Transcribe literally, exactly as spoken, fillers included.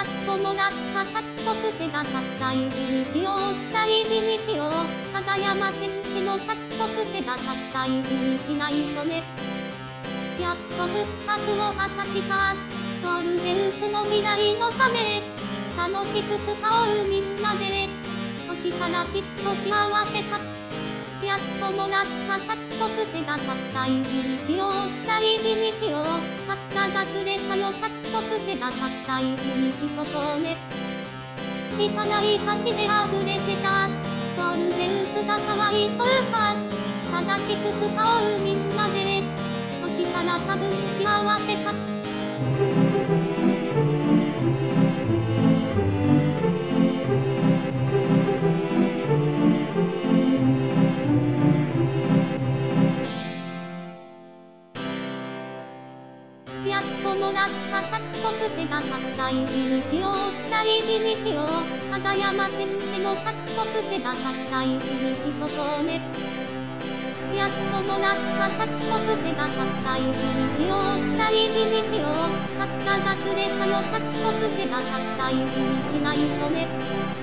っともらった早速手が大事にしよう、大事にしよう。風山先生の早速手が大事にしないとね。やっと復活を果たした。ゴールデンスの未来のため、楽しく使おうみんなで。そしたらきっと幸せさ。やっともらった早速手が大事にしよう、大事にしよう。たったがくれたよ早速手が大事にしとこうね。汚い箸で溢れてたゴールデンスがかわいそうか。正しく使おうみんなで。そしたら多分幸せさ。やっともらった早速手が大事にしよう、大事にしよう。風山先生の早速手が大事にしとこうね。やっともらった早速手が大事にしよう、大事にしよう。たったがくれたよ早速手が大事にしないとね。